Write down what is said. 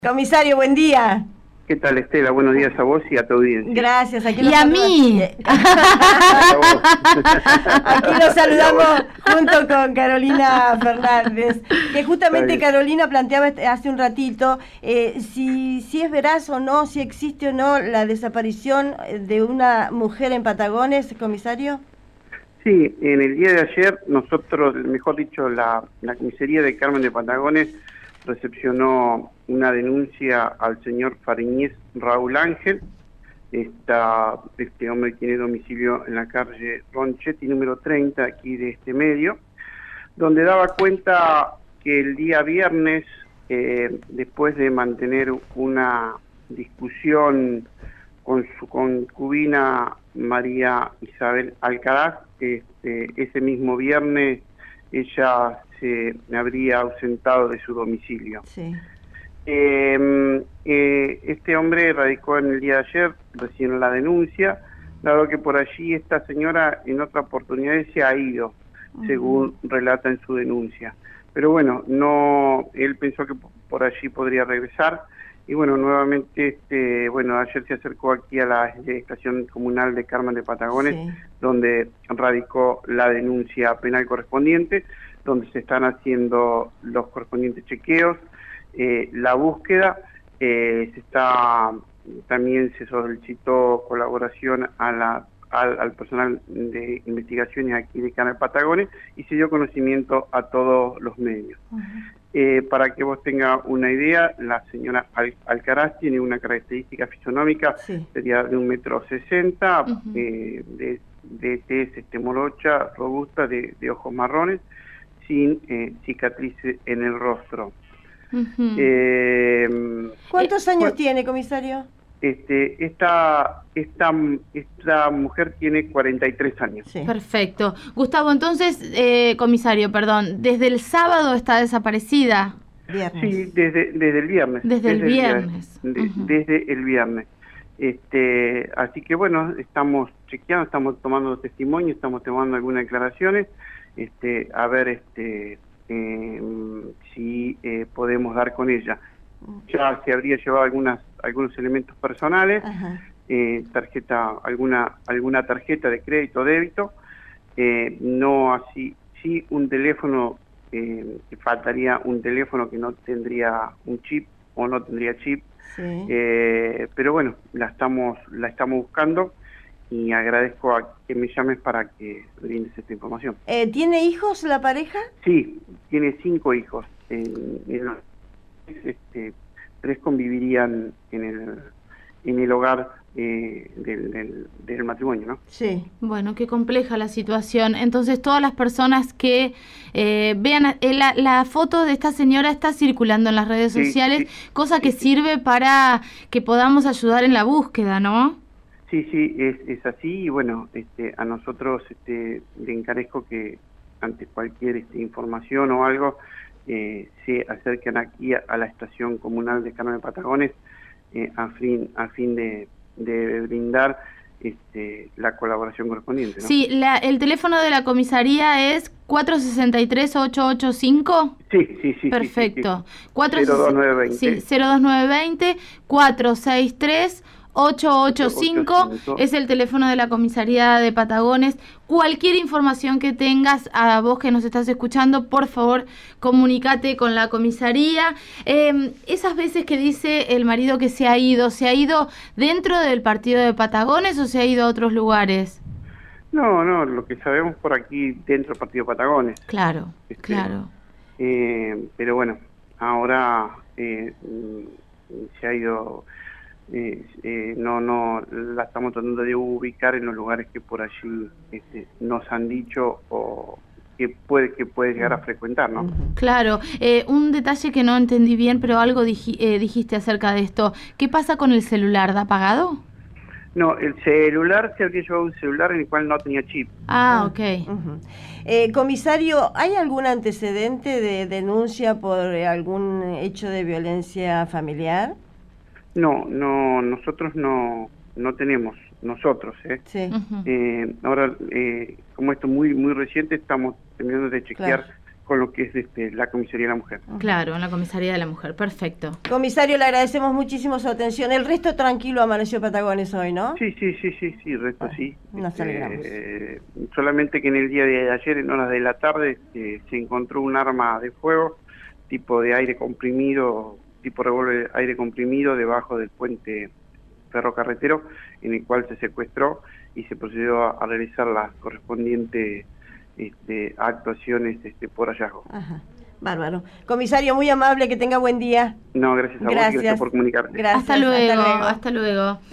Comisario, buen día. ¿Qué tal, Estela? Buenos días a vos y a tu audiencia. Gracias. Y a mí. Aquí los saludamos junto con Carolina Fernández, que justamente Carolina planteaba hace un ratito si es veraz o no, si existe o no la desaparición de una mujer en Patagones, comisario. Sí, en el día de ayer nosotros, mejor dicho, la comisaría de Carmen de Patagones recepcionó una denuncia al señor Fariñez Raúl Ángel. Este hombre tiene domicilio en la calle Ronchetti número 30, aquí de este medio, donde daba cuenta que el día viernes, después de mantener una discusión con su concubina María Isabel Alcaraz, ese mismo viernes ella se habría ausentado de su domicilio. Sí. Este hombre radicó en el día de ayer, recién la denuncia, dado que por allí esta señora en otra oportunidad se ha ido, según relata en su denuncia. Pero bueno, él pensó que por allí podría regresar, y bueno, nuevamente, ayer se acercó aquí a la estación comunal de Carmen de Patagones, sí, donde radicó la denuncia penal correspondiente, donde se están haciendo los correspondientes chequeos, la búsqueda, también se solicitó colaboración al personal de investigaciones aquí de Carmen de Patagones y se dio conocimiento a todos los medios. Para que vos tengas una idea, la señora Alcaraz tiene una característica fisionómica, sí, sería de 1,60 m, de tez morocha, robusta, de ojos marrones, sin cicatrices en el rostro. ¿Cuántos años tiene, comisario? Esta mujer tiene 43 años. Sí. Perfecto. Gustavo, entonces, comisario, perdón, ¿desde el sábado está desaparecida? Viernes. Sí, desde el viernes. Desde el viernes. Desde el viernes. Así que bueno, estamos chequeando, estamos tomando testimonios, estamos tomando algunas declaraciones, a ver si podemos dar con ella. Ya se habría llevado algunos elementos personales, alguna tarjeta de crédito o débito, no así, sí un teléfono, faltaría un teléfono que no tendría un chip o no tendría chip, sí. Pero bueno, la estamos buscando y agradezco a que me llames para que brindes esta información. ¿Tiene hijos la pareja? Sí, tiene 5 hijos. 3 convivirían en el hogar del matrimonio, ¿no? Sí. Bueno, qué compleja la situación. Entonces, todas las personas que vean la foto de esta señora está circulando en las redes sociales, sí, cosa que sirve para que podamos ayudar en la búsqueda, ¿no? Sí, es así, y bueno, a nosotros le encarezco que ante cualquier información o algo, se acerquen aquí a la estación comunal de Carmen de Patagones a fin de brindar la colaboración correspondiente, ¿no? Sí, el teléfono de la comisaría es 463-885. Sí. Perfecto. Sí. 02920. Sí, 02920 463 885 es el teléfono de la comisaría de Patagones. Cualquier información que tengas, a vos que nos estás escuchando, por favor, comunícate con la comisaría. Esas veces que dice el marido que se ha ido dentro del partido de Patagones o se ha ido a otros lugares. No, lo que sabemos por aquí dentro del partido de Patagones. Claro, claro. Pero bueno, ahora se ha ido. No la estamos tratando de ubicar en los lugares que por allí nos han dicho o que puede llegar a frecuentar, ¿no? Claro, un detalle que no entendí bien, pero algo dijiste acerca de esto. ¿Qué pasa con el celular? ¿Da apagado? No, el celular se habría llevado un celular en el cual no tenía chip. Ok. Comisario, ¿hay algún antecedente de denuncia por algún hecho de violencia familiar? No, nosotros no tenemos, nosotros, Sí. Ahora, como esto es muy reciente, estamos terminando de chequear, claro, con lo que es la Comisaría de la Mujer. Claro, en la Comisaría de la Mujer, perfecto. Comisario, le agradecemos muchísimo su atención. El resto tranquilo amaneció Patagones hoy, ¿no? Sí, el resto sí. Nos alegramos. Solamente que en el día de ayer, en horas de la tarde, se encontró un arma de fuego, tipo de aire comprimido, tipo revólver de aire comprimido, debajo del puente ferrocarretero, en el cual se secuestró y se procedió a realizar las correspondientes actuaciones por hallazgo. Ajá. Bárbaro. Comisario, muy amable, que tenga buen día. No, gracias a vos y gracias por comunicarte. Gracias. Hasta luego. Hasta luego.